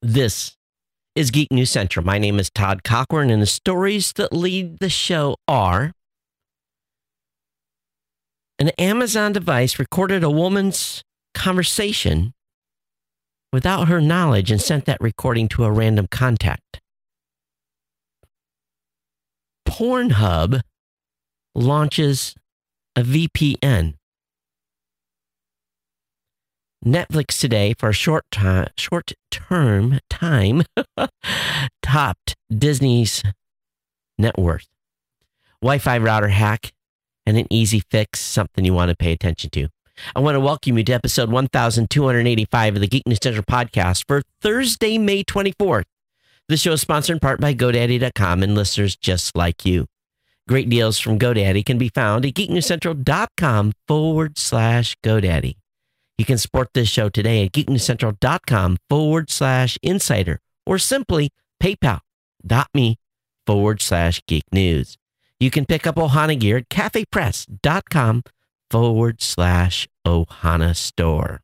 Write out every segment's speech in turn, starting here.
This is Geek News Central. My name is Todd Cochran, and the stories that lead the show are: an Amazon device recorded a woman's conversation without her knowledge and sent that recording to a random contact. Pornhub launches a VPN. Netflix today, for a short-term time, topped Disney's net worth. Wi-Fi router hack and an easy fix, something you want to pay attention to. I want to welcome you to episode 1285 of the Geek News Central podcast for Thursday, May 24th. This show is sponsored in part by GoDaddy.com and listeners just like you. Great deals from GoDaddy can be found at geeknewscentral.com/GoDaddy. You can support this show today at geeknewscentral.com/insider or simply paypal.me/geeknews. You can pick up Ohana gear at cafepress.com/Ohana store.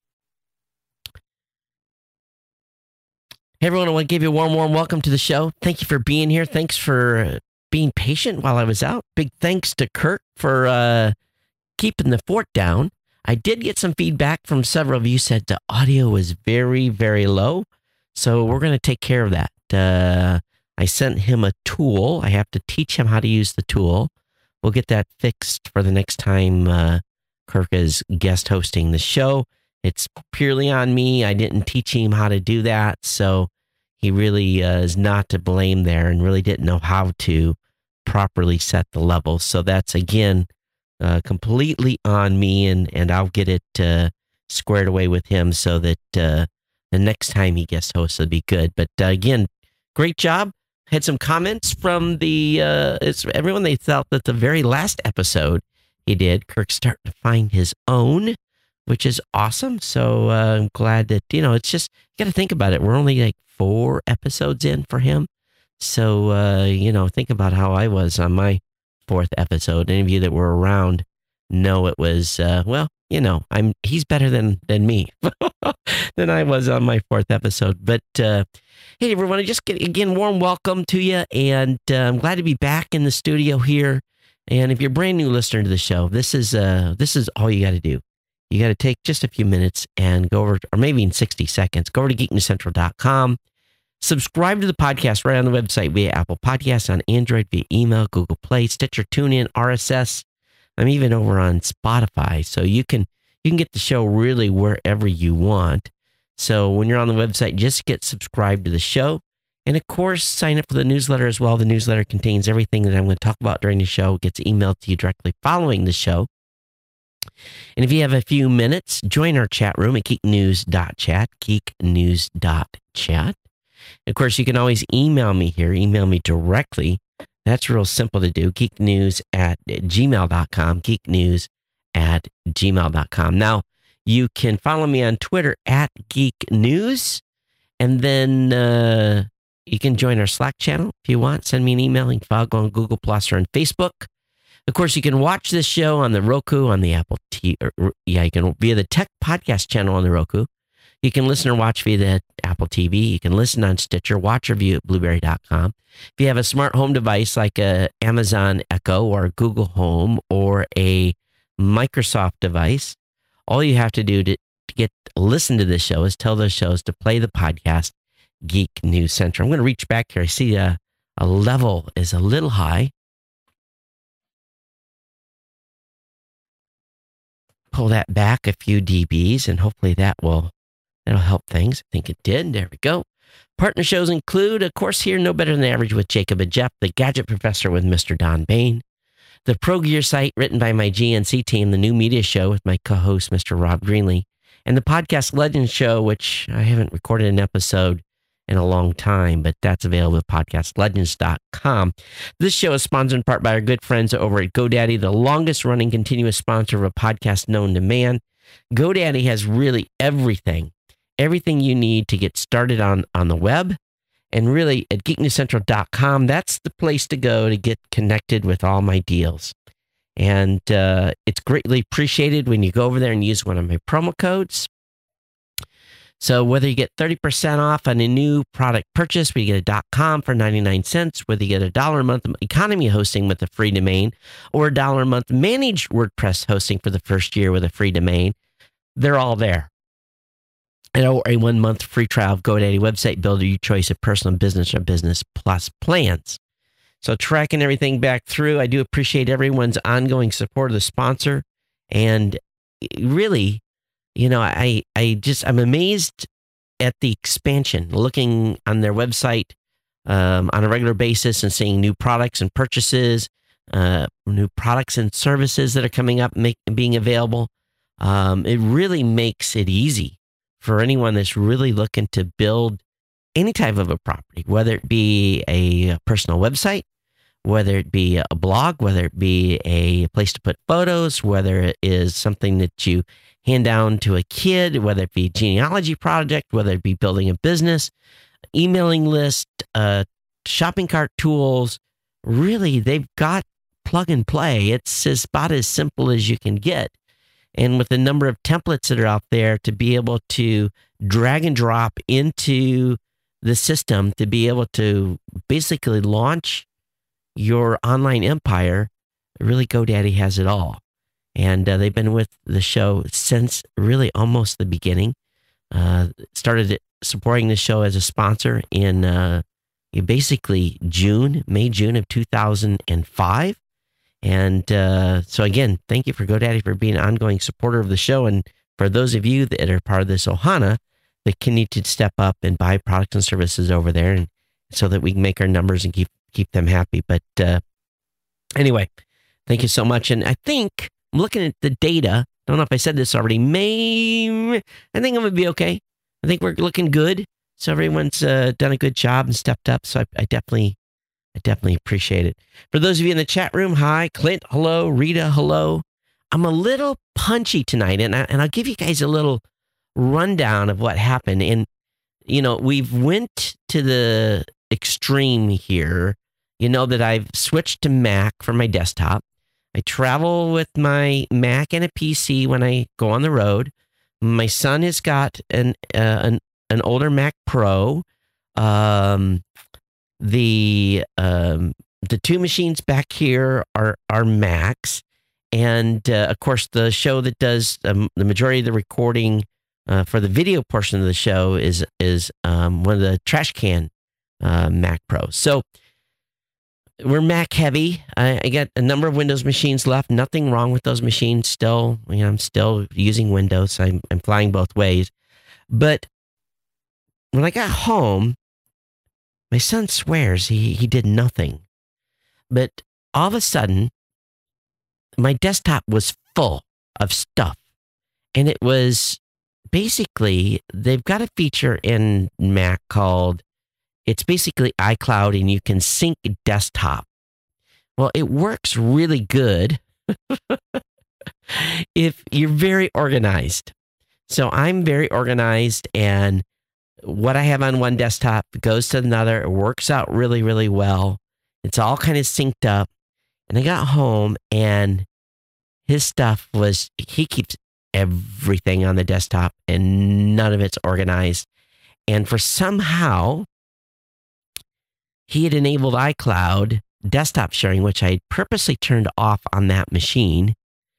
Hey everyone, I want to give you a warm welcome to the show. Thank you for being here. Thanks for being patient while I was out. Big thanks to Kurt for keeping the fort down. I did get some feedback from several of you said the audio was very, very low. So we're going to take care of that. I sent him a tool. I have to teach him how to use the tool. We'll get that fixed for the next time Kirk is guest hosting the show. It's purely on me. I didn't teach him how to do that. So he really is not to blame there and really didn't know how to properly set the level. So that's, again, completely on me, and I'll get it squared away with him so that the next time he guest hosts will be good. But again, great job. Had some comments from everyone. They felt that the very last episode he did, Kirk's starting to find his own, which is awesome. So I'm glad that, it's just, you got to think about it. We're only like 4 episodes in for him. So, think about how I was on my 4th episode. Any of you that were around know it was, he's better than me than I was on my 4th episode. But hey, everyone, I just again, warm welcome to you. And I'm glad to be back in the studio here. And if you're a brand new listener to the show, this is all you got to do. You got to take just a few minutes and go over, or maybe in 60 seconds, go over to geeknewscentral.com. Subscribe to the podcast right on the website via Apple Podcasts, on Android, via email, Google Play, Stitcher, TuneIn, RSS. I'm even over on Spotify, so you can get the show really wherever you want. So when you're on the website, just get subscribed to the show. And of course, sign up for the newsletter as well. The newsletter contains everything that I'm going to talk about during the show. It gets emailed to you directly following the show. And if you have a few minutes, join our chat room at geeknews.chat, geeknews.chat. Of course, you can always email me here. Email me directly. That's real simple to do. geeknews@gmail.com. geeknews@gmail.com. Now, you can follow me on Twitter @geeknews. And then you can join our Slack channel if you want. Send me an email. You can follow on Google Plus or on Facebook. Of course, you can watch this show on the Roku, on the Apple TV. You can via the Tech Podcast channel on the Roku. You can listen or watch via the Apple TV. You can listen on Stitcher, watch or view at Blueberry.com. If you have a smart home device like a Amazon Echo or a Google Home or a Microsoft device, all you have to do to listen to this show is tell those shows to play the podcast Geek News Central. I'm going to reach back here. I see a level is a little high. Pull that back a few dBs, and hopefully that'll help things. I think it did. There we go. Partner shows include, of course, here, No Better Than Average with Jacob and Jeff, The Gadget Professor with Mr. Don Bain, The Pro Gear Site, written by my GNC team, The New Media Show with my co-host, Mr. Rob Greenlee, and the Podcast Legends Show, which I haven't recorded an episode in a long time, but that's available at podcastlegends.com. This show is sponsored in part by our good friends over at GoDaddy, the longest running continuous sponsor of a podcast known to man. GoDaddy has really everything you need to get started on the web. And really at geeknewscentral.com, that's the place to go to get connected with all my deals. And it's greatly appreciated when you go over there and use one of my promo codes. So whether you get 30% off on a new product purchase, where you get a .com for 99 cents, whether you get $1 a month economy hosting with a free domain, or $1 a month managed WordPress hosting for the first year with a free domain, they're all there. And a 1-month free trial of GoDaddy website builder, your choice of personal, business, or business plus plans. So tracking everything back through, I do appreciate everyone's ongoing support of the sponsor. And really, I'm amazed at the expansion, looking on their website on a regular basis and seeing new products and purchases, new products and services that are coming up, being available. It really makes it easy for anyone that's really looking to build any type of a property, whether it be a personal website, whether it be a blog, whether it be a place to put photos, whether it is something that you hand down to a kid, whether it be a genealogy project, whether it be building a business, emailing list, shopping cart tools. Really, they've got plug and play. It's about as simple as you can get. And with the number of templates that are out there to be able to drag and drop into the system to be able to basically launch your online empire, really GoDaddy has it all. And they've been with the show since really almost the beginning. Started supporting the show as a sponsor in basically May, June of 2005. And so again, thank you for GoDaddy for being an ongoing supporter of the show. And for those of you that are part of this Ohana, that can need to step up and buy products and services over there, and so that we can make our numbers and keep them happy. But anyway, thank you so much. And I think I'm looking at the data. Don't know if I said this already. I think I'm going to be okay. I think we're looking good. So everyone's done a good job and stepped up. So I definitely appreciate it. For those of you in the chat room, hi. Clint, hello. Rita, hello. I'm a little punchy tonight, and I'll give you guys a little rundown of what happened. And, we've went to the extreme here. You know that I've switched to Mac for my desktop. I travel with my Mac and a PC when I go on the road. My son has got an older Mac Pro. The two machines back here are Macs, and of course the show that does the majority of the recording for the video portion of the show is one of the trash can Mac Pros. So we're Mac heavy. I got a number of Windows machines left. Nothing wrong with those machines. Still, I'm still using Windows. I'm flying both ways. But when I got home, my son swears he did nothing. But all of a sudden, my desktop was full of stuff. And it was basically, they've got a feature in Mac called, it's basically iCloud, and you can sync desktop. Well, it works really good if you're very organized. So I'm very organized, and what I have on one desktop goes to another. It works out really, really well. It's all kind of synced up. And I got home, and his stuff he keeps everything on the desktop, and none of it's organized. And for somehow, he had enabled iCloud desktop sharing, which I had purposely turned off on that machine.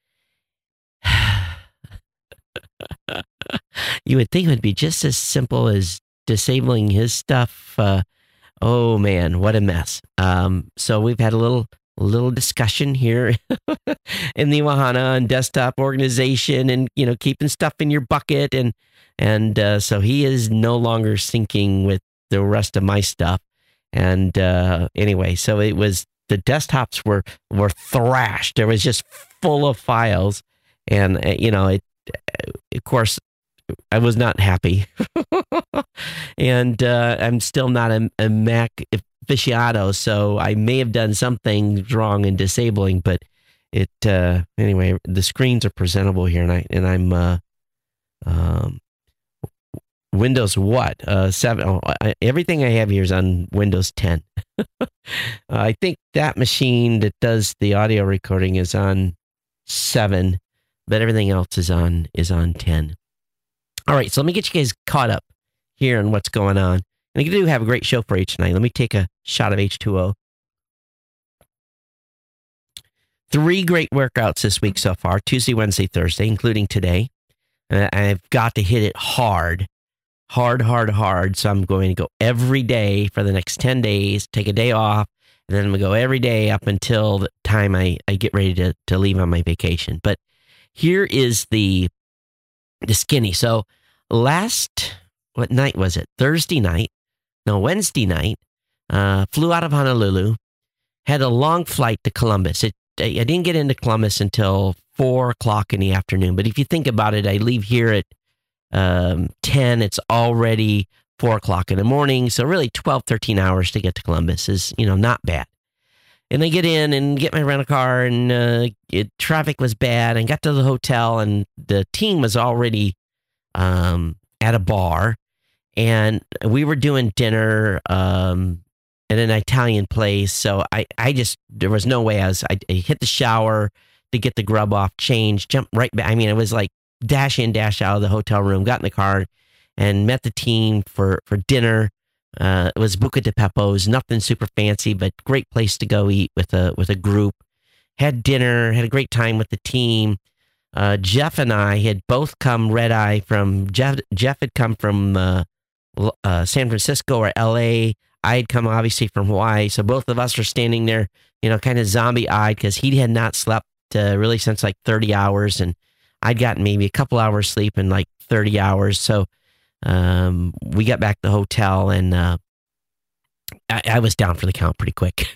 You would think it would be just as simple as disabling his stuff. Oh man, what a mess. So we've had a little discussion here in the Ohana on desktop organization, and keeping stuff in your bucket, and so he is no longer syncing with the rest of my stuff. And anyway, so it was, the desktops were thrashed. It was just full of files, and of course, I was not happy. And I'm still not a Mac aficionado, so I may have done something wrong in disabling, but anyway, the screens are presentable here, and I'm Windows 7. Everything I have here is on Windows 10. I think that machine that does the audio recording is on 7, but everything else is on 10. All right, so let me get you guys caught up here on what's going on. And I do have a great show for you tonight. Let me take a shot of H2O. 3 great workouts this week so far, Tuesday, Wednesday, Thursday, including today. I've got to hit it hard. So I'm going to go every day for the next 10 days, take a day off, and then I'm going to go every day up until the time I get ready to leave on my vacation. But here is the skinny. So what night was it? Wednesday night, flew out of Honolulu, had a long flight to Columbus. I didn't get into Columbus until 4 o'clock in the afternoon. But if you think about it, I leave here at 10. It's already 4 o'clock in the morning. So really 12, 13 hours to get to Columbus is, not bad. And I get in and get my rental car, and traffic was bad, and got to the hotel, and the team was already at a bar, and we were doing dinner at an Italian place. So there was no way I hit the shower to get the grub off, change, jump right back. I mean, it was like dash in, dash out of the hotel room, got in the car and met the team for dinner. It was Buca di Beppo's, nothing super fancy, but great place to go eat with a group. Had dinner, had a great time with the team. Jeff and I had both come red eye from Jeff had come from San Francisco or LA. I had come obviously from Hawaii. So both of us are standing there, kind of zombie eyed because he had not slept really since like 30 hours. And I'd gotten maybe a couple hours sleep in like 30 hours. So we got back to the hotel, and I was down for the count pretty quick.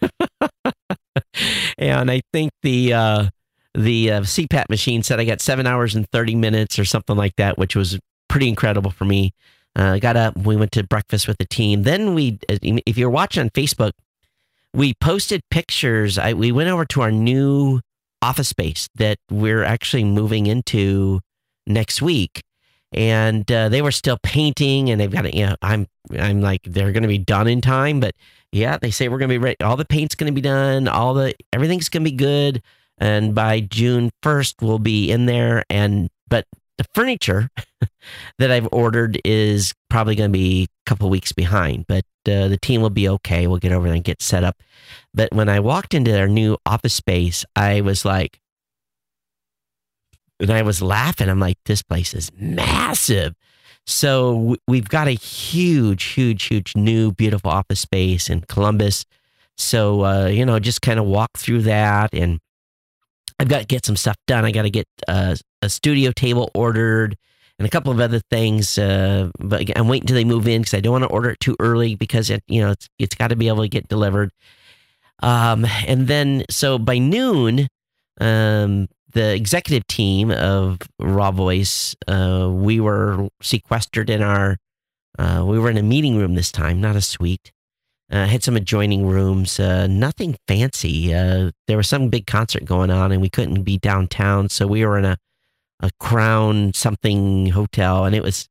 And I think the CPAP machine said I got 7 hours and 30 minutes or something like that, which was pretty incredible for me. Got up, we went to breakfast with the team. Then if you're watching on Facebook, we posted pictures. We went over to our new office space that we're actually moving into next week. And they were still painting, and they've got to, I'm like, they're going to be done in time. But yeah, they say we're going to be ready. All the paint's going to be done. Everything's going to be good. And by June 1st, we'll be in there. But the furniture that I've ordered is probably going to be a couple weeks behind. But the team will be okay. We'll get over there and get set up. But when I walked into their new office space, I was like, and I was laughing. I'm like, this place is massive. So we've got a huge new beautiful office space in Columbus. So, just kind of walk through that, and I've got to get some stuff done. I got to get a studio table ordered and a couple of other things. But I'm waiting until they move in because I don't want to order it too early because it's got to be able to get delivered. And then, so by noon, the executive team of Raw Voice, we were sequestered in we were in a meeting room this time, not a suite. Had some adjoining rooms, nothing fancy. There was some big concert going on, and we couldn't be downtown, so we were in a Crown something hotel, and it was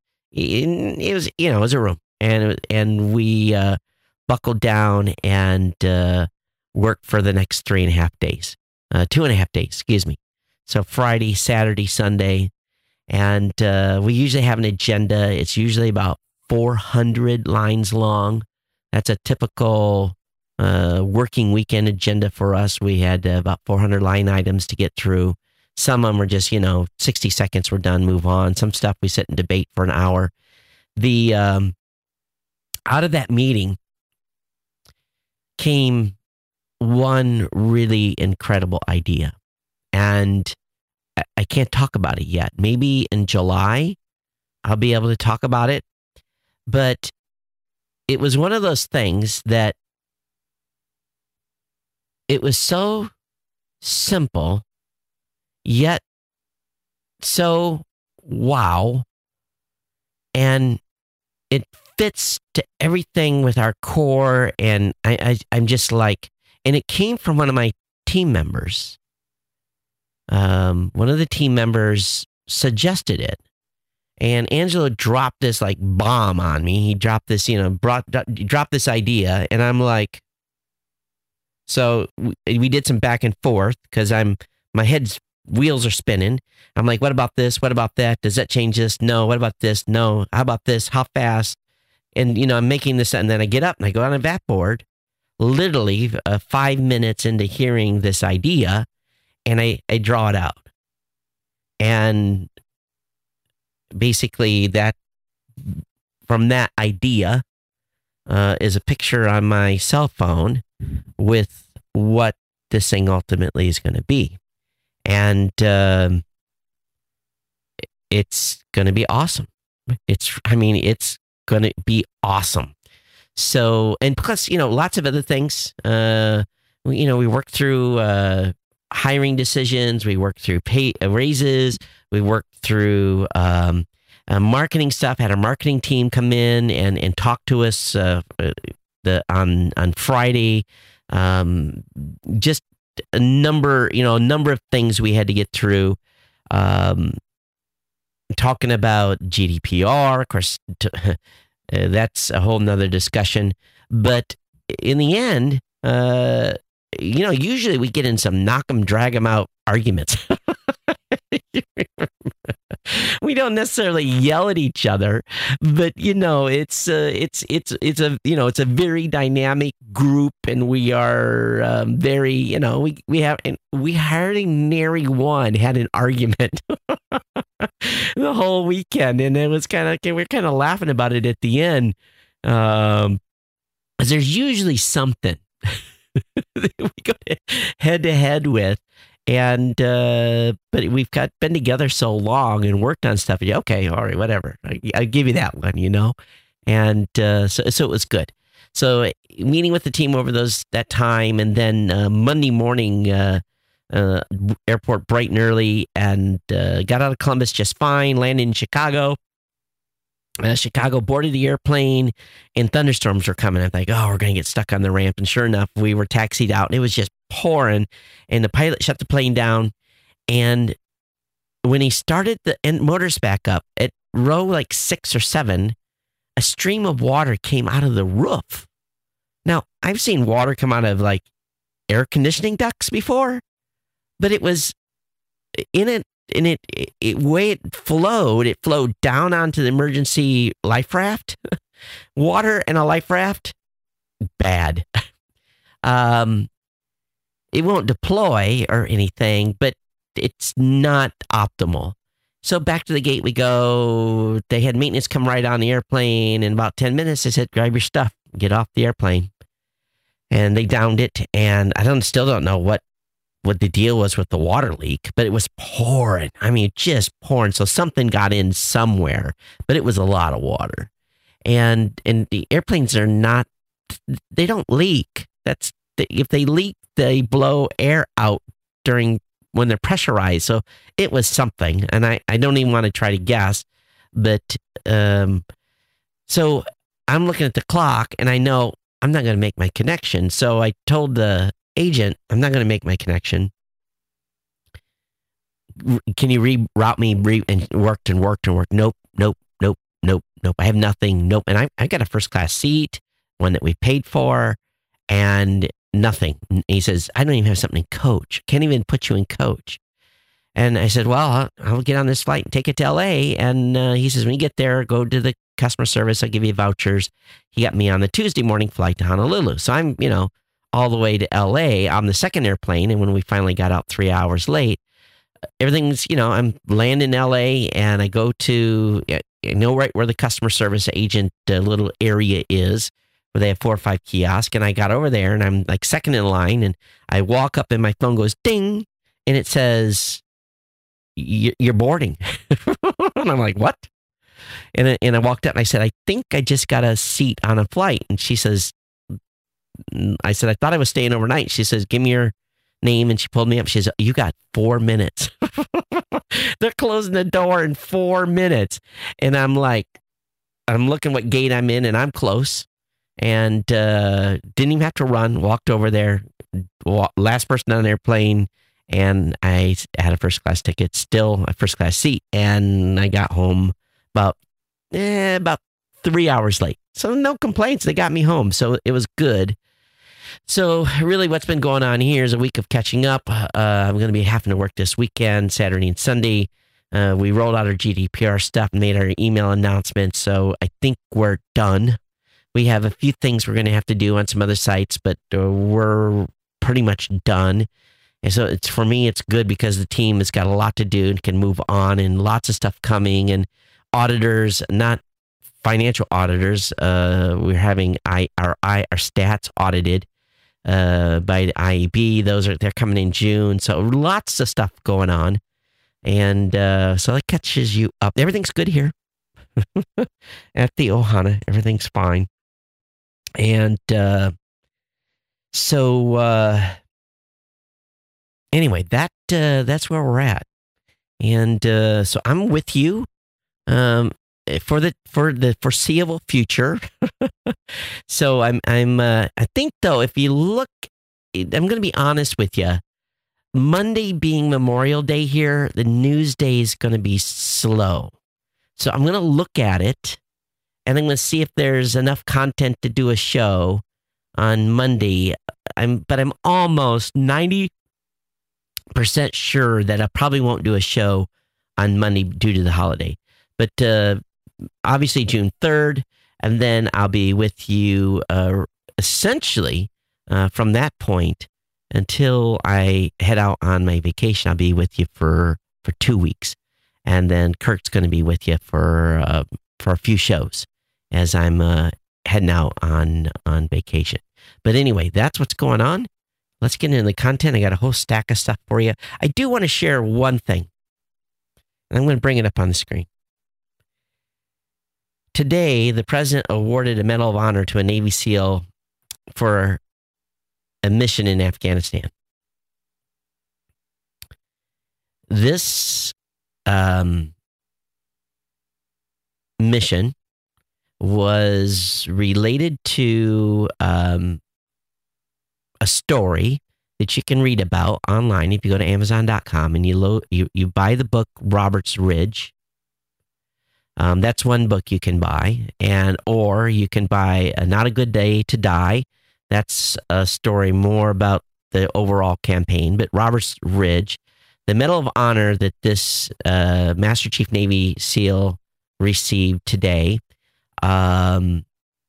a room, and we buckled down and worked for the next 3.5 days, 2.5 days, excuse me. So Friday, Saturday, Sunday, and we usually have an agenda. It's usually about 400 lines long. That's a typical working weekend agenda for us. We had about 400 line items to get through. Some of them were just, 60 seconds, we're done, move on. Some stuff we sit and debate for an hour. Out of that meeting came one really incredible idea. And I can't talk about it yet. Maybe in July, I'll be able to talk about it. But it was one of those things that it was so simple, yet so wow. And it fits to everything with our core. And I'm just like, and it came from one of my team members. One of the team members suggested it, and Angelo dropped this like bomb on me. He dropped this, dropped this idea, and I'm like, so we did some back and forth because my head's wheels are spinning. I'm like, what about this? What about that? Does that change this? No. What about this? No. How about this? How fast? And, I'm making this, and then I get up and I go on a VAT board, literally 5 minutes into hearing this idea, and I draw it out. And basically from that idea is a picture on my cell phone with what this thing ultimately is going to be. And it's going to be awesome. It's going to be awesome. So, and plus, lots of other things. We worked through hiring decisions. We worked through pay raises. We worked through marketing stuff. Had our marketing team come in and talk to us on Friday. Just a number of things we had to get through. Talking about GDPR, of course, that's a whole nother discussion. But in the end, usually we get in some knock 'em, drag 'em out arguments. We don't necessarily yell at each other, but it's a very dynamic group, and we are very we hardly nary one had an argument the whole weekend, and it was we're kind of laughing about it at the end. There's usually something that we go head to head with. And, but we've been together so long and worked on stuff. Okay, all right, whatever. I'll give you that one, And so it was good. So meeting with the team over that time, and then Monday morning, airport bright and early, and got out of Columbus just fine, landed in Chicago. Chicago, boarded the airplane, and thunderstorms were coming. I'm like, we're going to get stuck on the ramp. And sure enough, we were taxied out, and it was just pouring, and the pilot shut the plane down. And when he started the motors back up at row like 6 or 7, a stream of water came out of the roof. Now, I've seen water come out of like air conditioning ducts before, but it was in it. And it way it flowed down onto the emergency life raft. Water and a life raft, bad. It won't deploy or anything, but it's not optimal. So back to the gate we go. They had maintenance come right on the airplane. In about 10 minutes, they said, grab your stuff, get off the airplane. And they downed it. And I still don't know what the deal was with the water leak, but it was pouring. Just pouring. So something got in somewhere, but it was a lot of water. And the airplanes they don't leak. If they leak, they blow air out when they're pressurized. So it was something, and I don't even want to try to guess, but so I'm looking at the clock, and I know I'm not going to make my connection. So I told the agent, I'm not going to make my connection. Can you reroute me? And worked. Nope. I have nothing. Nope. And I got a first class seat, one that we paid for, and nothing. And he says, I don't even have something in coach. Can't even put you in coach. And I said, well, I'll get on this flight and take it to LA. And he says, when you get there, go to the customer service. I'll give you vouchers. He got me on the Tuesday morning flight to Honolulu. So I'm, all the way to LA on the second airplane. And when we finally got out 3 hours late, everything's, I'm landing in LA, and I go to, right where the customer service agent little area is, where they have 4 or 5 kiosks. And I got over there, and I'm like second in line, and I walk up and my phone goes ding, and it says, you're boarding. And I'm like, what? And I walked up and I said, I think I just got a seat on a flight. And she says, I said, I thought I was staying overnight. She says, give me your name. And she pulled me up. She says, you got 4 minutes. They're closing the door in 4 minutes. And I'm like, I'm looking what gate I'm in, and I'm close. And didn't even have to run. Walked over there. Last person on an airplane. And I had a first class ticket, still a first class seat. And I got home about 3 hours late. So no complaints. They got me home. So it was good. So really what's been going on here is a week of catching up. I'm going to be having to work this weekend, Saturday and Sunday. We rolled out our GDPR stuff and made our email announcement. So I think we're done. We have a few things we're going to have to do on some other sites, but we're pretty much done. And so for me, it's good because the team has got a lot to do and can move on, and lots of stuff coming, and auditors, not financial auditors. We're having our stats audited by the IEB. They're coming in June. So lots of stuff going on. And so that catches you up. Everything's good here at the Ohana. Everything's fine. And so anyway, that's where we're at. And so I'm with you for the foreseeable future. So I think though, if you look, I'm going to be honest with you. Monday being Memorial Day here, the news day is going to be slow. So I'm going to look at it, and I'm going to see if there's enough content to do a show on Monday. But I'm almost 90% sure that I probably won't do a show on Monday due to the holiday. But obviously June 3rd, and then I'll be with you essentially from that point until I head out on my vacation. I'll be with you for 2 weeks. And then Kurt's going to be with you for a few shows as I'm heading out on vacation. But anyway, that's what's going on. Let's get into the content. I got a whole stack of stuff for you. I do want to share one thing. And I'm going to bring it up on the screen. Today, the president awarded a Medal of Honor to a Navy SEAL for a mission in Afghanistan. This mission was related to a story that you can read about online if you go to Amazon.com and you buy the book Robert's Ridge. That's one book you can buy, or you can buy Not a Good Day to Die. That's a story more about the overall campaign. But Robert's Ridge, the Medal of Honor that this Master Chief Navy SEAL received today, in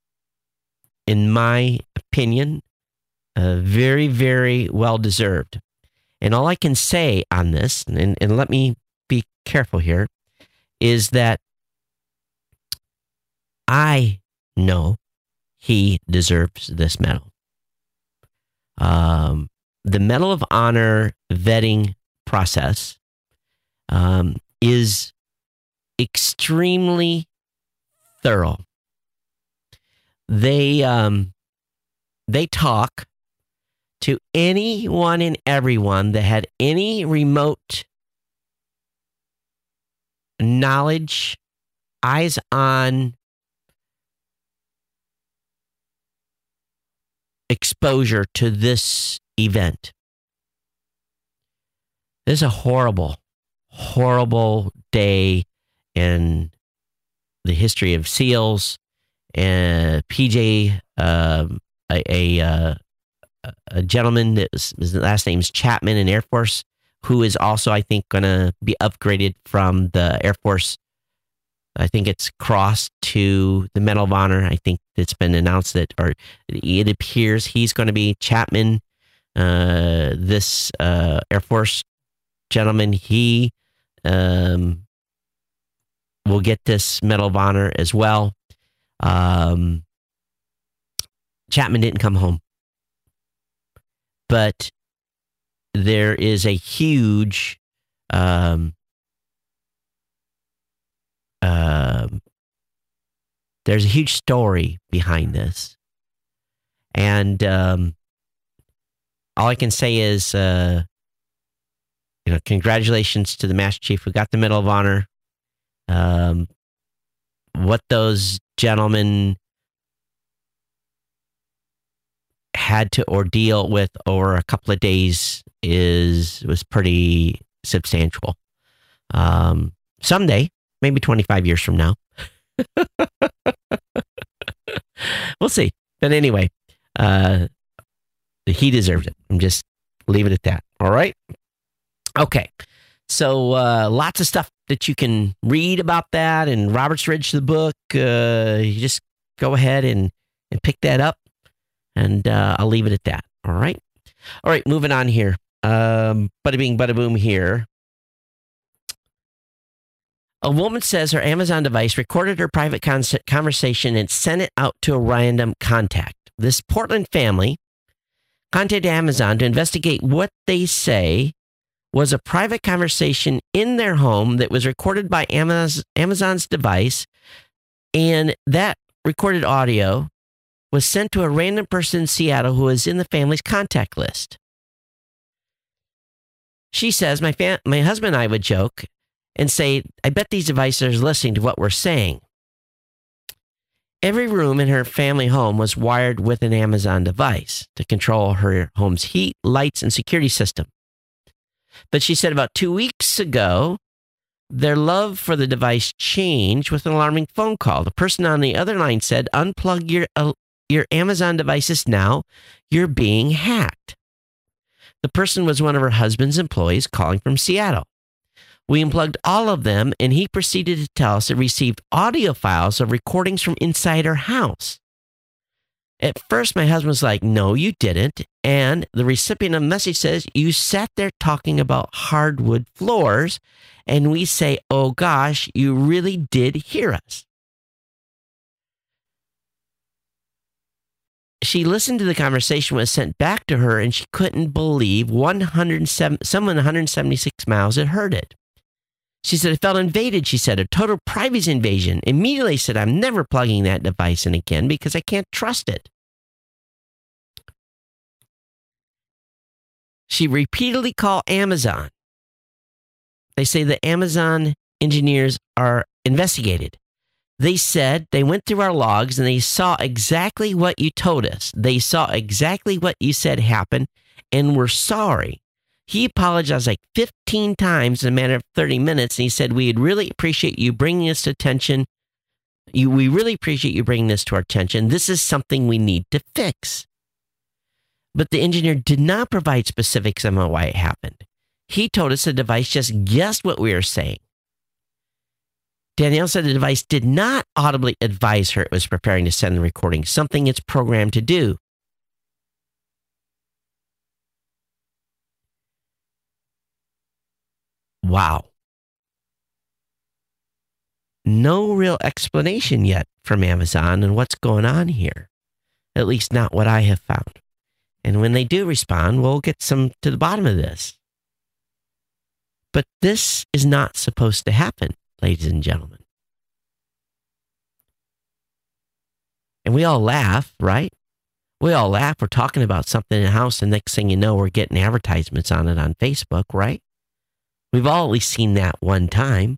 my opinion, very, very well deserved. And all I can say on this, and let me be careful here, is that I know he deserves this medal. The Medal of Honor vetting process is extremely thorough. They talk to anyone and everyone that had any remote knowledge, eyes on exposure to this event. This is a horrible, horrible day in the history of SEALs. And PJ, a gentleman his last name is Chapman in Air Force, who is also, I think, going to be upgraded from the Air Force. I think it's crossed to the Medal of Honor. I think it's been announced that, or it appears he's going to be Chapman. This Air Force gentleman, he will get this Medal of Honor as well. Chapman didn't come home, but there is a huge there's a huge story behind this, and all I can say is, congratulations to the Master Chief who got the Medal of Honor. What those gentlemen had to ordeal with over a couple of days was pretty substantial. Someday, maybe 25 years from now, we'll see. But anyway, He deserves it. I'm just leave it at that. All right. Okay. So lots of stuff that you can read about that. And Robert's Ridge, the book, you just go ahead and pick that up. And I'll leave it at that. All right. All right. Moving on here. Bada bing, bada boom here. A woman says her Amazon device recorded her private conversation and sent it out to a random contact. This Portland family contacted Amazon to investigate what they say was a private conversation in their home that was recorded by Amazon's device, and that recorded audio was sent to a random person in Seattle who was in the family's contact list. She says, my husband and I would joke and say, I bet these devices are listening to what we're saying. Every room in her family home was wired with an Amazon device to control her home's heat, lights, and security system. But she said about 2 weeks ago, their love for the device changed with an alarming phone call. The person on the other line said, unplug your Amazon devices now. You're being hacked. The person was one of her husband's employees calling from Seattle. We unplugged all of them, and he proceeded to tell us it received audio files of recordings from inside her house. At first, my husband was like, no, you didn't. And the recipient of the message says, you sat there talking about hardwood floors. And we say, oh gosh, you really did hear us. She listened to the conversation was sent back to her, and she couldn't believe someone 176 miles had heard it. She said, I felt invaded. She said, a total privacy invasion. Immediately said, I'm never plugging that device in again because I can't trust it. She repeatedly called Amazon. They say the Amazon engineers are investigated. They said they went through our logs and they saw exactly what you told us. They saw exactly what you said happened and were sorry. He apologized like 15 times in a matter of 30 minutes. And he said, we'd really appreciate you bringing this to attention. We really appreciate you bringing this to our attention. This is something we need to fix. But the engineer did not provide specifics on why it happened. He told us the device just guessed what we were saying. Danielle said the device did not audibly advise her it was preparing to send the recording, something it's programmed to do. Wow. No real explanation yet from Amazon and what's going on here. At least not what I have found. And when they do respond, we'll get to the bottom of this. But this is not supposed to happen, ladies and gentlemen. And we all laugh, right? We all laugh. We're talking about something in the house, and next thing you know, we're getting advertisements on it on Facebook, right? We've all at least seen that one time.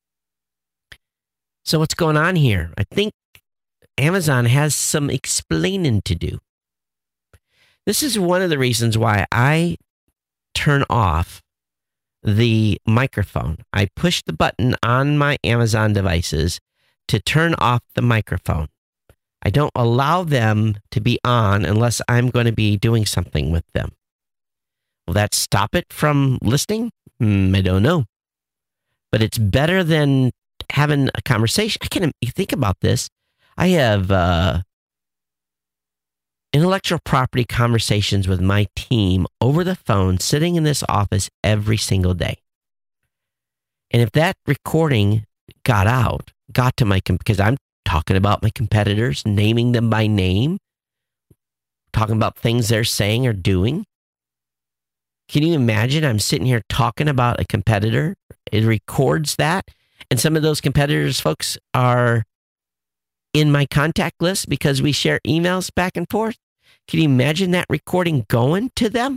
So what's going on here? I think Amazon has some explaining to do. This is one of the reasons why I turn off the microphone. I push the button on my Amazon devices to turn off the microphone. I don't allow them to be on unless I'm going to be doing something with them. Will that stop it from listening? I don't know. But it's better than having a conversation. I can't think about this. I have intellectual property conversations with my team over the phone, sitting in this office every single day. And if that recording got to my, because I'm talking about my competitors, naming them by name, talking about things they're saying or doing. Can you imagine I'm sitting here talking about a competitor? It records that. And some of those competitors, folks, are in my contact list because we share emails back and forth. Can you imagine that recording going to them?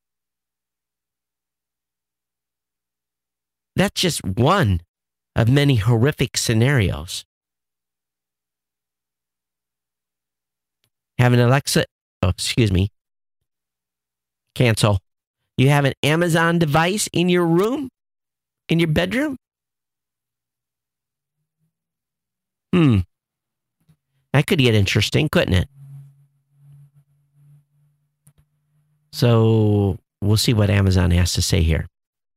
That's just one of many horrific scenarios. Have an Alexa, cancel. You have an Amazon device in your room, in your bedroom? That could get interesting, couldn't it? So we'll see what Amazon has to say here.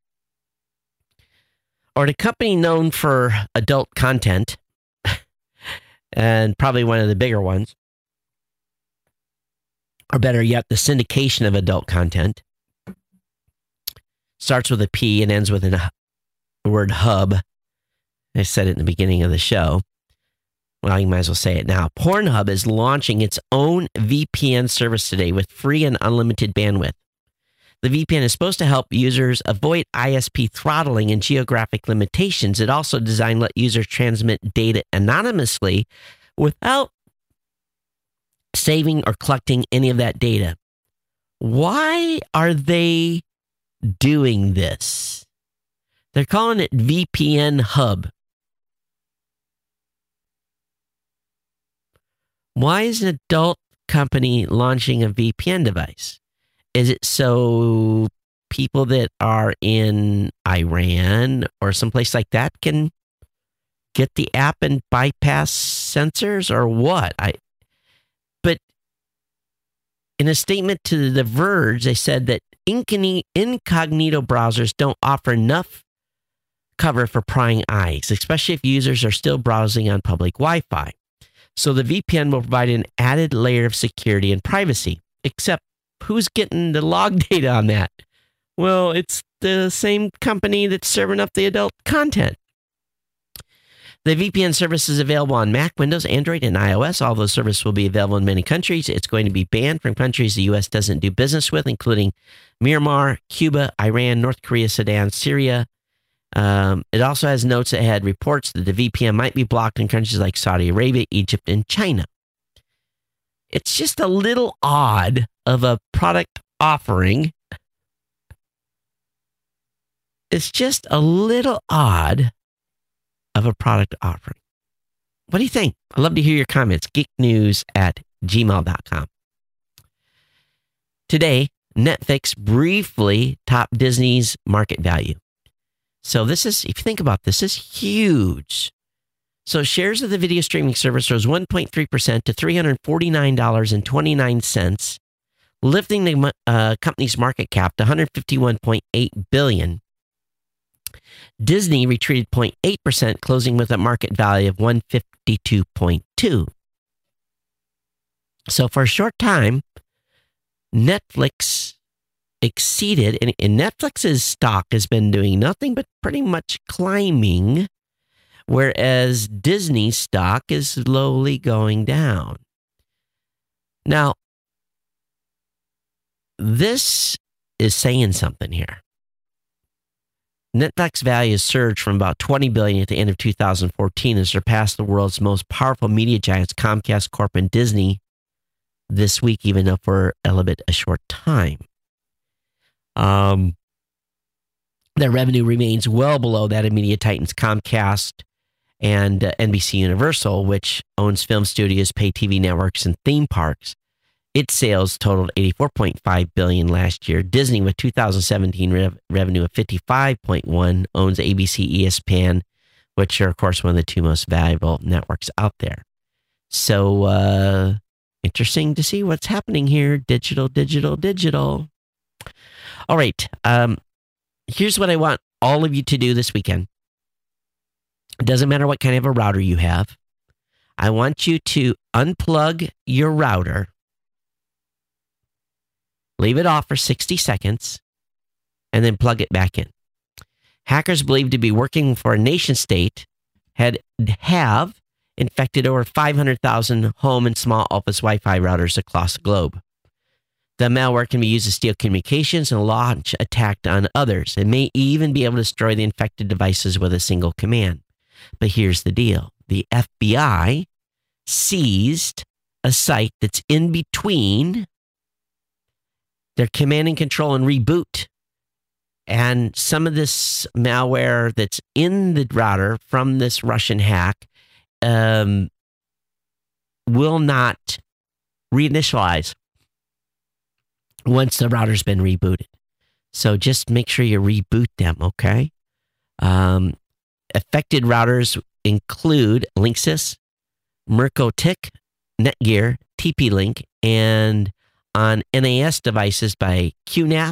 Or a company known for adult content, and probably one of the bigger ones, or better yet, the syndication of adult content, starts with a P and ends with the word hub. I said it in the beginning of the show. Well, you might as well say it now. Pornhub is launching its own VPN service today with free and unlimited bandwidth. The VPN is supposed to help users avoid ISP throttling and geographic limitations. It also designed to let users transmit data anonymously without saving or collecting any of that data. Why are they doing this? They're calling it VPN Hub. Why is an adult company launching a VPN device? Is it so people that are in Iran or someplace like that can get the app and bypass censors, or what? But in a statement to The Verge, they said that incognito browsers don't offer enough cover for prying eyes, especially if users are still browsing on public Wi-Fi. So the VPN will provide an added layer of security and privacy. Except, who's getting the log data on that? Well, it's the same company that's serving up the adult content. The VPN service is available on Mac, Windows, Android, and iOS. All those services will be available in many countries. It's going to be banned from countries the U.S. doesn't do business with, including Myanmar, Cuba, Iran, North Korea, Sudan, Syria. It also has notes that had reports that the VPN might be blocked in countries like Saudi Arabia, Egypt, and China. It's just a little odd of a product offering. It's just a little odd of a product offering. What do you think? I'd love to hear your comments. geeknews@gmail.com. Today, Netflix briefly topped Disney's market value. So this is, if you think about this, is huge. So shares of the video streaming service rose 1.3% to $349.29, lifting the company's market cap to $151.8 billion. Disney retreated 0.8%, closing with a market value of $152.2. So for a short time, Netflix exceeded, and Netflix's stock has been doing nothing but pretty much climbing, whereas Disney's stock is slowly going down. Now, this is saying something here. Netflix value has surged from about $20 billion at the end of 2014 and surpassed the world's most powerful media giants, Comcast Corp and Disney, this week, even though for a little bit a short time. Their revenue remains well below that of media titans Comcast and NBC Universal, which owns film studios, pay TV networks, and theme parks. Its sales totaled $84.5 billion last year. Disney, with 2017 revenue of $55.1, owns ABC, ESPN, which are, of course, one of the two most valuable networks out there. So, interesting to see what's happening here. Digital. All right. Here's what I want all of you to do this weekend. It doesn't matter what kind of a router you have. I want you to unplug your router, leave it off for 60 seconds, and then plug it back in. Hackers believed to be working for a nation state have infected over 500,000 home and small office Wi-Fi routers across the globe. The malware can be used to steal communications and launch attacks on others. It may even be able to destroy the infected devices with a single command. But here's the deal. The FBI seized a site that's in between their command and control and reboot. And some of this malware that's in the router from this Russian hack will not reinitialize once the router's been rebooted. So just make sure you reboot them, okay? Affected routers include Linksys, Mirko TIC, Netgear, TP-Link, and on NAS devices by QNAP.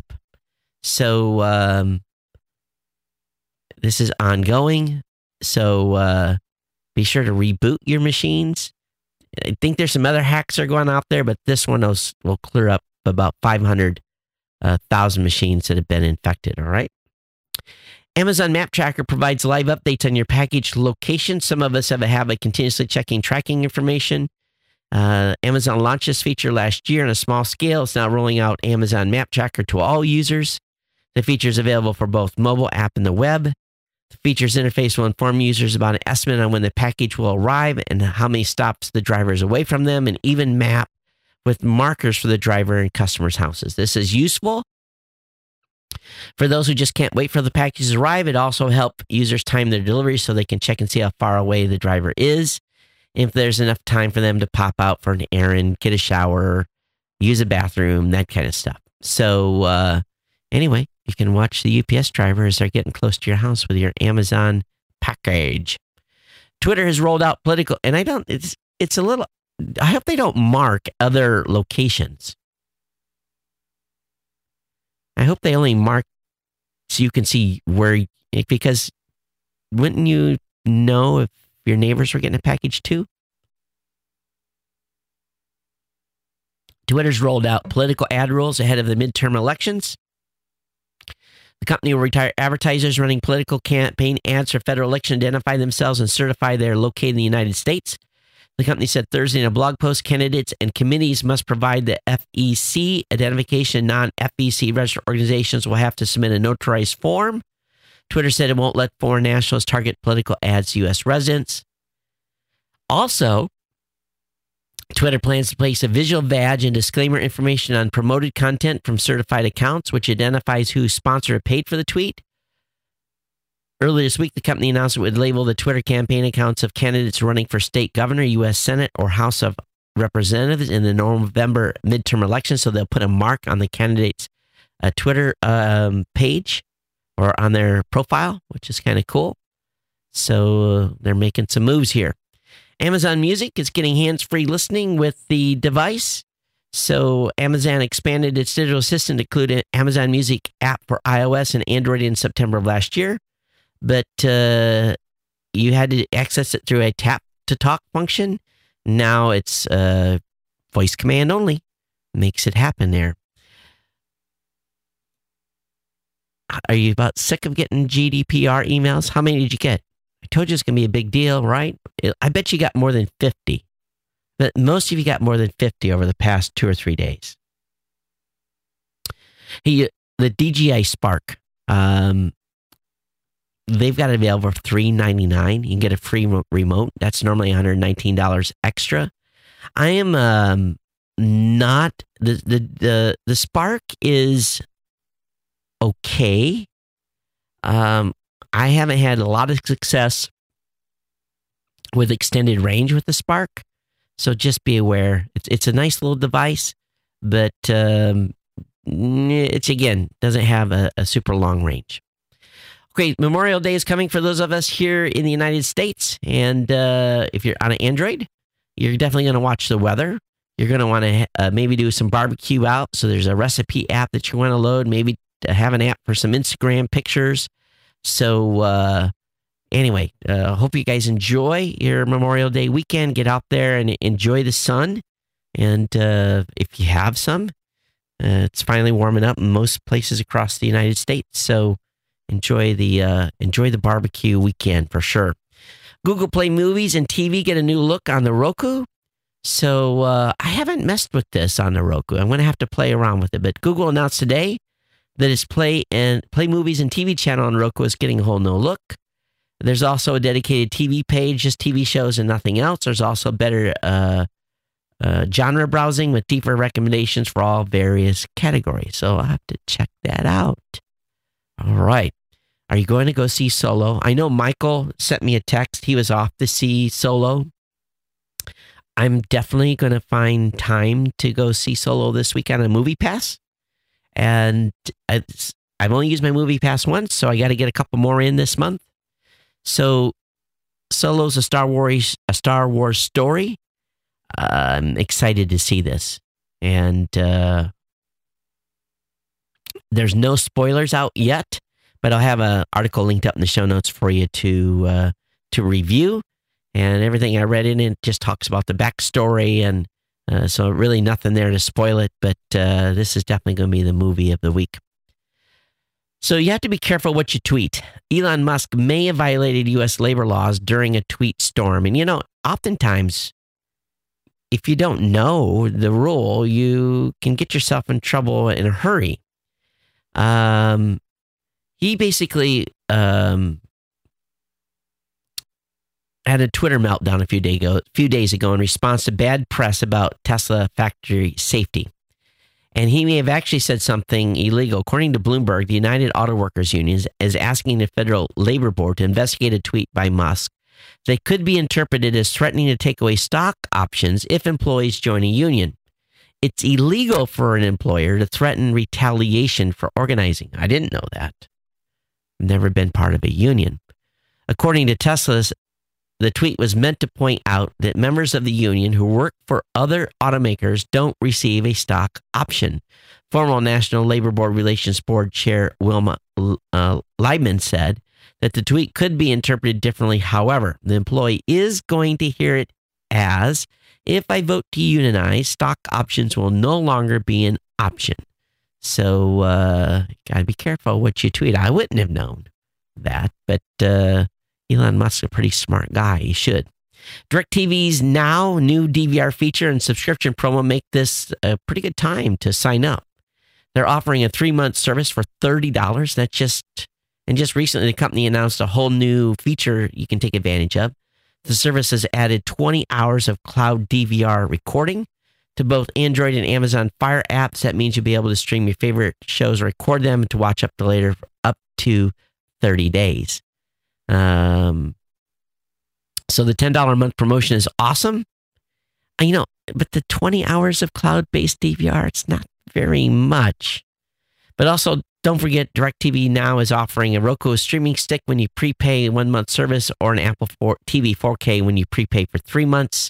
So this is ongoing. So be sure to reboot your machines. I think there's some other hacks that are going out there, but this one will clear up about 500,000 machines that have been infected. All right. Amazon Map Tracker provides live updates on your package location. Some of us have a habit of continuously checking tracking information. Amazon launched this feature last year on a small scale. It's now rolling out Amazon Map Tracker to all users. The feature is available for both mobile app and the web. The feature's interface will inform users about an estimate on when the package will arrive and how many stops the driver is away from them, and even map with markers for the driver and customers' houses. This is useful for those who just can't wait for the packages to arrive. It also helps users time their delivery so they can check and see how far away the driver is, if there's enough time for them to pop out for an errand, get a shower, use a bathroom, that kind of stuff. So anyway, you can watch the UPS driver as they're getting close to your house with your Amazon package. Twitter has rolled out political, and it's a little, I hope they don't mark other locations. I hope they only mark so you can see where, because wouldn't you know if your neighbors were getting a package too? Twitter's rolled out political ad rules ahead of the midterm elections. The company will require advertisers running political campaign ads for federal election to identify themselves and certify they're located in the United States. The company said Thursday in a blog post, candidates and committees must provide the FEC identification. Non-FEC registered organizations will have to submit a notarized form. Twitter said it won't let foreign nationals target political ads to U.S. residents. Also, Twitter plans to place a visual badge and disclaimer information on promoted content from certified accounts, which identifies who sponsored or paid for the tweet. Earlier this week, the company announced it would label the Twitter campaign accounts of candidates running for state governor, U.S. Senate, or House of Representatives in the November midterm election. So they'll put a mark on the candidate's Twitter page or on their profile, which is kind of cool. So they're making some moves here. Amazon Music is getting hands-free listening with the device. So Amazon expanded its digital assistant to include an Amazon Music app for iOS and Android in September of last year. But you had to access it through a tap-to-talk function. Now it's voice command only. Makes it happen there. Are you about sick of getting GDPR emails? How many did you get? I told you it's going to be a big deal, right? I bet you got more than 50. But most of you got more than 50 over the past 2 or 3 days. The DJI Spark, they've got it available for $399. You can get a free remote. That's normally $119 extra. I am not, the Spark is okay. I haven't had a lot of success with extended range with the Spark, so just be aware. It's a nice little device, but it's, again, doesn't have a super long range. Okay, Memorial Day is coming for those of us here in the United States, and if you're on an Android, you're definitely going to watch the weather. You're going to want to maybe do some barbecue out, so there's a recipe app that you want to load, maybe have an app for some Instagram pictures. So anyway, hope you guys enjoy your Memorial Day weekend. Get out there and enjoy the sun. And if you have some, it's finally warming up in most places across the United States. So enjoy the barbecue weekend for sure. Google Play Movies and TV get a new look on the Roku. So I haven't messed with this on the Roku. I'm going to have to play around with it. But Google announced today that its Play Movies and TV channel on Roku is getting a whole new look. There's also a dedicated TV page, just TV shows and nothing else. There's also better genre browsing with deeper recommendations for all various categories. So I'll have to check that out. All right. Are you going to go see Solo? I know Michael sent me a text. He was off to see Solo. I'm definitely going to find time to go see Solo this week on a Movie Pass. And I've only used my Movie Pass once, so I got to get a couple more in this month. So Solo's a Star Wars story. I'm excited to see this. And there's no spoilers out yet, but I'll have an article linked up in the show notes for you to review. And everything I read in it just talks about the backstory, and so really nothing there to spoil it. But this is definitely going to be the movie of the week. So you have to be careful what you tweet. Elon Musk may have violated U.S. labor laws during a tweet storm. And, oftentimes, if you don't know the rule, you can get yourself in trouble in a hurry. He basically had a Twitter meltdown a few days ago in response to bad press about Tesla factory safety. And he may have actually said something illegal. According to Bloomberg, the United Auto Workers Union is asking the Federal Labor Board to investigate a tweet by Musk that could be interpreted as threatening to take away stock options if employees join a union. It's illegal for an employer to threaten retaliation for organizing. I didn't know that. I've never been part of a union. According to Tesla's, the tweet was meant to point out that members of the union who work for other automakers don't receive a stock option. Former National Labor Board Relations Board Chair Wilma Leibman said that the tweet could be interpreted differently. However, the employee is going to hear it as, if I vote to unionize, stock options will no longer be an option. So, got to be careful what you tweet. I wouldn't have known that, but Elon Musk's a pretty smart guy. He should. DirecTV's Now new DVR feature and subscription promo make this a pretty good time to sign up. They're offering a 3-month service for $30. Just recently the company announced a whole new feature you can take advantage of. The service has added 20 hours of cloud DVR recording to both Android and Amazon Fire apps. That means you'll be able to stream your favorite shows, record them, and to watch up to later for up to 30 days. So the $10 a month promotion is awesome. But the 20 hours of cloud-based DVR, it's not very much. But also, don't forget, DirecTV Now is offering a Roku streaming stick when you prepay a 1-month service, or an Apple TV 4K when you prepay for 3 months.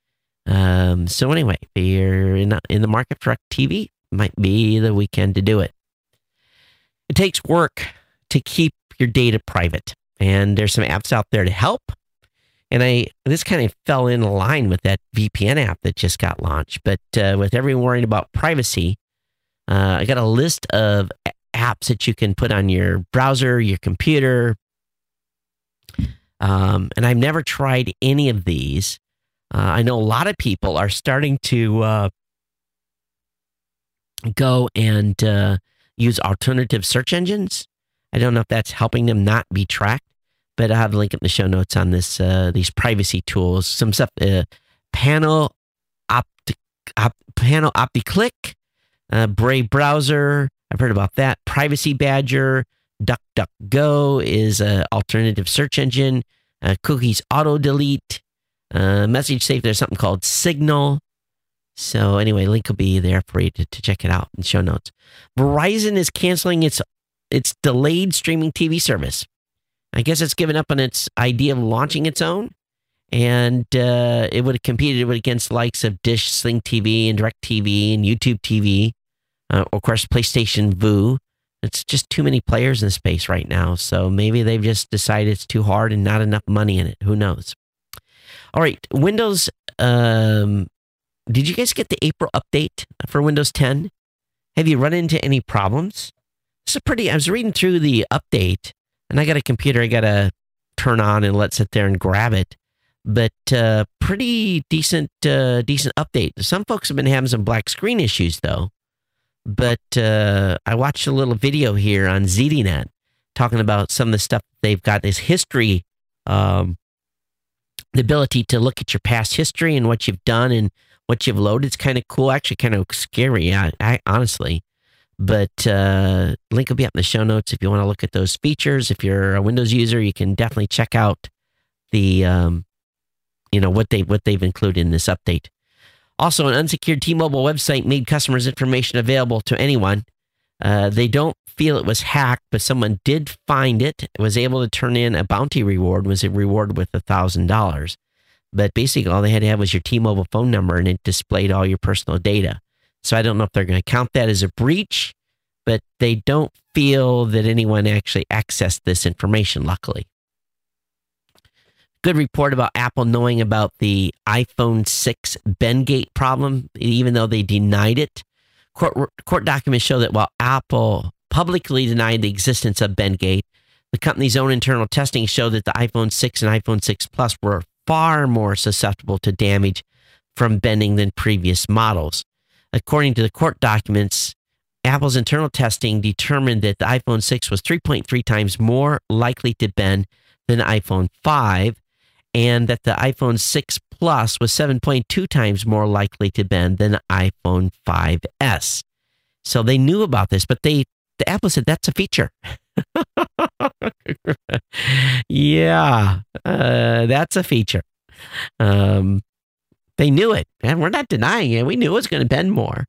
So anyway, if you're in the market for DirecTV, might be the weekend to do it. It takes work to keep your data private, and there's some apps out there to help. And this kind of fell in line with that VPN app that just got launched. But with everyone worrying about privacy, I got a list of apps that you can put on your browser, your computer. And I've never tried any of these. I know a lot of people are starting to go and use alternative search engines. I don't know if that's helping them not be tracked, but I have a link in the show notes on this. These privacy tools, some stuff. Panel OptiClick, Brave Browser. I've heard about that. Privacy Badger, DuckDuckGo is an alternative search engine. Cookies Auto Delete, Message Safe. There's something called Signal. So anyway, link will be there for you to check it out in show notes. Verizon is canceling its delayed streaming TV service. I guess it's given up on its idea of launching its own, and it would have competed against the likes of Dish, Sling TV, and DirecTV, and YouTube TV. Of course, PlayStation Vue. It's just too many players in the space right now, so maybe they've just decided it's too hard and not enough money in it. Who knows? All right, Windows. Did you guys get the April update for Windows 10? Have you run into any problems? I was reading through the update, and I got a computer I got to turn on and let sit there and grab it. But pretty decent update. Some folks have been having some black screen issues, though. But I watched a little video here on ZDNet talking about some of the stuff they've got, this history, the ability to look at your past history and what you've done and what you've loaded. It's kind of cool, actually kind of scary, I honestly. But link will be up in the show notes if you want to look at those features. If you're a Windows user, you can definitely check out the what they've included in this update. Also, an unsecured T-Mobile website made customers' information available to anyone. They don't feel it was hacked, but someone did find it, was able to turn in a bounty reward, was a reward with $1,000. But basically, all they had to have was your T-Mobile phone number, and it displayed all your personal data. So I don't know if they're going to count that as a breach, but they don't feel that anyone actually accessed this information, luckily. Good report about Apple knowing about the iPhone 6 Bendgate problem, even though they denied it. Court documents show that while Apple publicly denied the existence of Bendgate, the company's own internal testing showed that the iPhone 6 and iPhone 6 Plus were far more susceptible to damage from bending than previous models. According to the court documents, Apple's internal testing determined that the iPhone 6 was 3.3 times more likely to bend than the iPhone 5, and that the iPhone 6 Plus was 7.2 times more likely to bend than the iPhone 5S. So they knew about this, but the Apple said that's a feature. Yeah, that's a feature. They knew it, and we're not denying it. We knew it was going to bend more.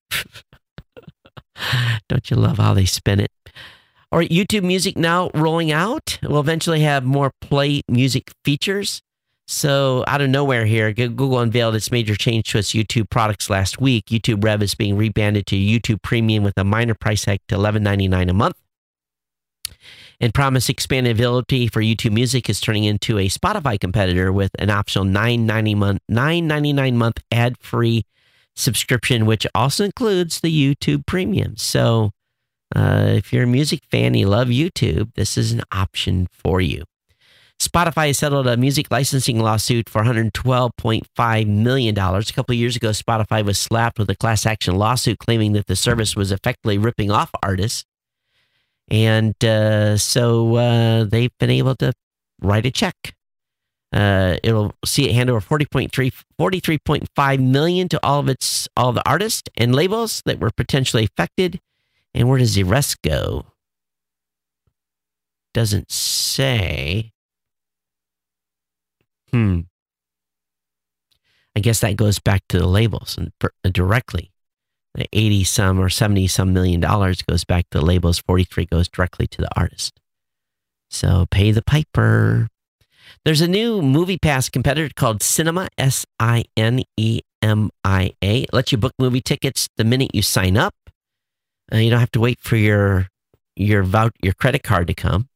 Don't you love how they spin it? All right, YouTube Music now rolling out. We'll eventually have more Play Music features. So out of nowhere here, Google unveiled its major change to its YouTube products last week. YouTube Rev is being rebranded to YouTube Premium with a minor price hike to $11.99 a month. And promised expanded availability for YouTube Music is turning into a Spotify competitor with an optional $9.99 month ad-free subscription, which also includes the YouTube Premium. So if you're a music fan and you love YouTube, this is an option for you. Spotify has settled a music licensing lawsuit for $112.5 million. A couple of years ago, Spotify was slapped with a class action lawsuit claiming that the service was effectively ripping off artists. And so they've been able to write a check. It'll see it hand over $43.5 million to all the artists and labels that were potentially affected. And where does the rest go? Doesn't say. I guess that goes back to the labels and directly. The 80 some or 70 some million dollars goes back to the labels. 43 goes directly to the artist. So pay the piper. There's a new MoviePass competitor called Sinema, Sinema. It lets you book movie tickets the minute you sign up. You don't have to wait for your credit card to come.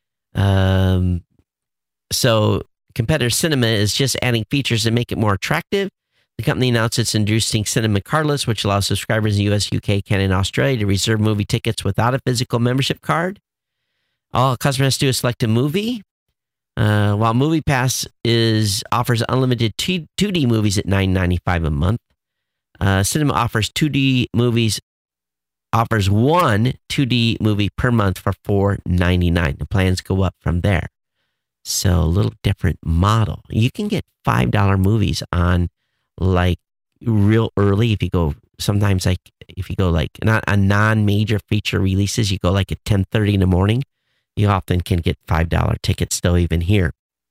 So competitor Sinema is just adding features that make it more attractive. The company announced it's introducing Cinema Cardless, which allows subscribers in the US, UK, Canada, and Australia to reserve movie tickets without a physical membership card. All a customer has to do is select a movie. While MoviePass offers unlimited 2D movies at $9.95 a month, Cinema offers one 2D movie per month for $4.99. The plans go up from there. So a little different model. You can get $5 movies on like real early if you go not a non-major feature releases, you go like at 10:30 in the morning, you often can get $5 tickets still even here.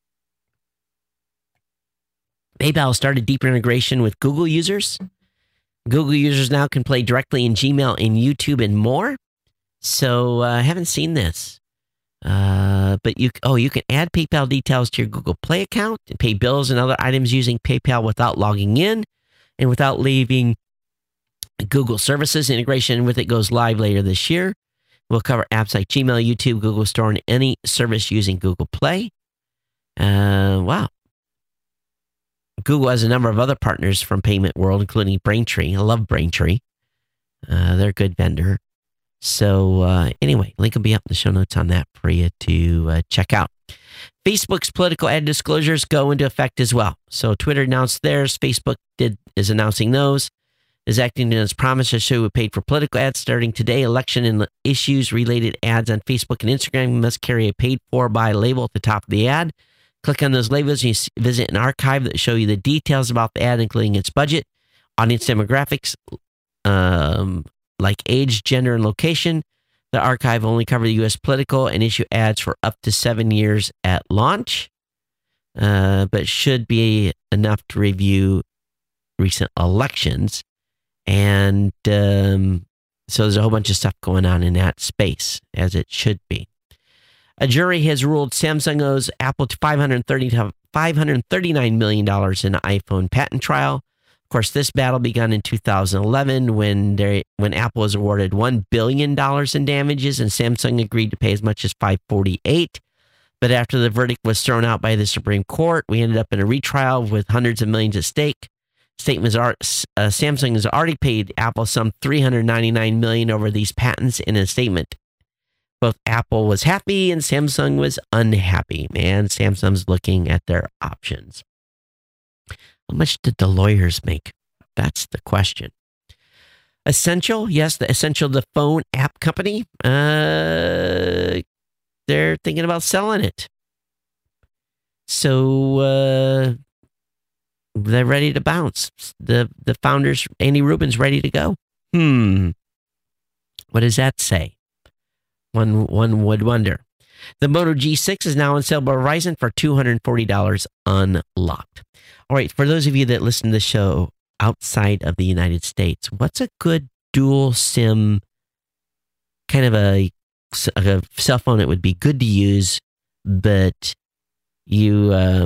PayPal started deeper integration with Google users. Google users now can play directly in Gmail and YouTube and more. So I haven't seen this. But you can add PayPal details to your Google Play account and pay bills and other items using PayPal without logging in and without leaving Google services. Integration with it goes live later this year. We'll cover apps like Gmail, YouTube, Google Store, and any service using Google Play. Wow. Google has a number of other partners from Payment World, including Braintree. I love Braintree. They're a good vendor. So anyway, link will be up in the show notes on that for you to check out. Facebook's political ad disclosures go into effect as well. So Twitter announced theirs. Facebook is announcing those. Is acting in its promise to show it paid for political ads starting today. Election and issues related ads on Facebook and Instagram must carry a paid for by label at the top of the ad. Click on those labels and you visit an archive that will show you the details about the ad, including its budget, audience demographics, like age, gender, and location. The archive only covers the U.S. political and issue ads for up to 7 years at launch, but should be enough to review recent elections. And so there's a whole bunch of stuff going on in that space, as it should be. A jury has ruled Samsung owes Apple $539 million in the iPhone patent trial. course, this battle began in 2011 when Apple was awarded $1 billion in damages and Samsung agreed to pay as much as $548. But after the verdict was thrown out by the Supreme Court, we ended up in a retrial with hundreds of millions at stake. Samsung has already paid Apple some $399 million over these patents in a statement. Both Apple was happy and Samsung was unhappy. Man, Samsung's looking at their options. How much did the lawyers make? That's the question. Essential, yes, the phone app company. They're thinking about selling it. So they're ready to bounce. The founders, Andy Rubin's ready to go. What does that say? One would wonder. The Moto G6 is now on sale by Verizon for $240 unlocked. All right, for those of you that listen to the show outside of the United States, what's a good dual SIM kind of a cell phone that would be good to use, but you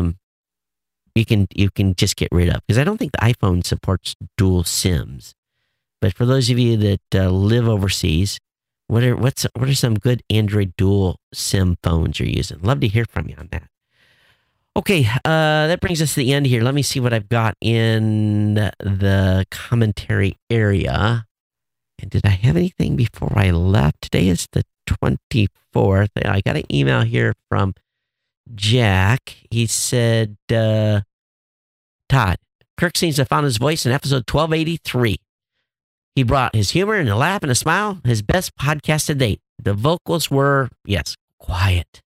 can just get rid of? Because I don't think the iPhone supports dual SIMs. But for those of you that live overseas, what are some good Android dual SIM phones you're using? Love to hear from you on that. Okay, that brings us to the end here. Let me see what I've got in the commentary area. And did I have anything before I left? Today is the 24th. I got an email here from Jack. He said, Todd, Kirk seems to have found his voice in episode 1283. He brought his humor and a laugh and a smile, his best podcast to date. The vocals were, yes, quiet.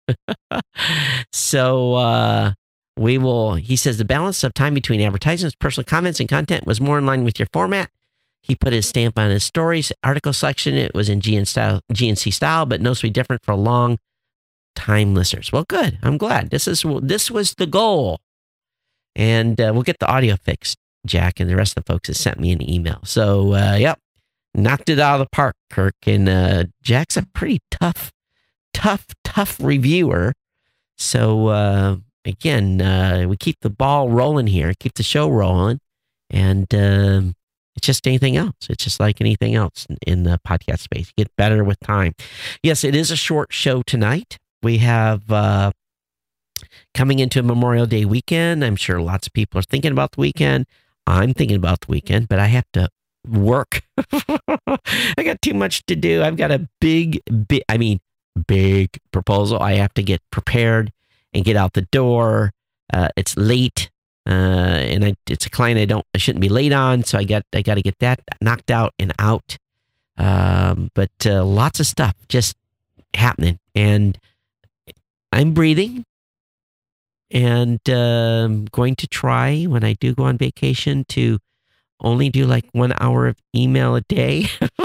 So he says the balance of time between advertisements, personal comments, and content was more in line with your format. He put his stamp on his stories. Article selection, it was in GNC style, but noticeably different for long time listeners. Well, good. I'm glad. This was the goal. And we'll get the audio fixed, Jack, and the rest of the folks that sent me an email. So, yep, knocked it out of the park, Kirk. And Jack's a pretty tough reviewer. So, again, we keep the ball rolling here, keep the show rolling, and it's just anything else. It's just like anything else in the podcast space. You get better with time. Yes, it is a short show tonight. We have coming into Memorial Day weekend. I'm sure lots of people are thinking about the weekend. I'm thinking about the weekend, but I have to work. I got too much to do. I've got a big proposal. I have to get prepared and get out the door. It's late, and it's a client I shouldn't be late on, so I got to get that knocked out and out. But lots of stuff just happening, and I'm breathing, and going to try when I do go on vacation to only do like 1 hour of email a day.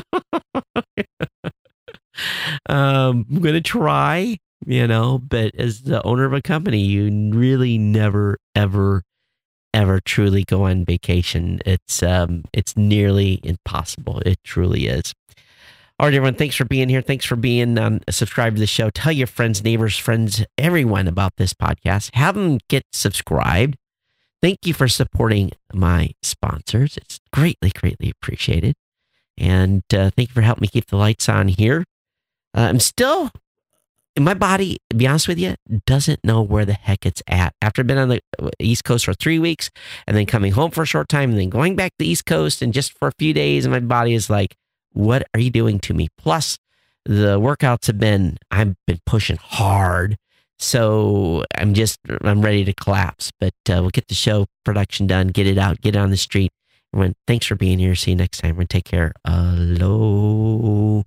I'm going to try, but as the owner of a company, you really never, ever, ever truly go on vacation. It's nearly impossible. It truly is. All right, everyone, thanks for being here. Thanks for being subscribed to the show. Tell your friends, neighbors, friends, everyone about this podcast. Have them get subscribed. Thank you for supporting my sponsors. It's greatly, greatly appreciated. And thank you for helping me keep the lights on here. I'm still, my body, to be honest with you, doesn't know where the heck it's at. After I've been on the East Coast for 3 weeks and then coming home for a short time and then going back to the East Coast and just for a few days, and my body is like, what are you doing to me? Plus, the workouts I've been pushing hard. So I'm ready to collapse. But we'll get the show production done, get it out, get it on the street. Everyone, thanks for being here. See you next time. Everyone, take care. Hello.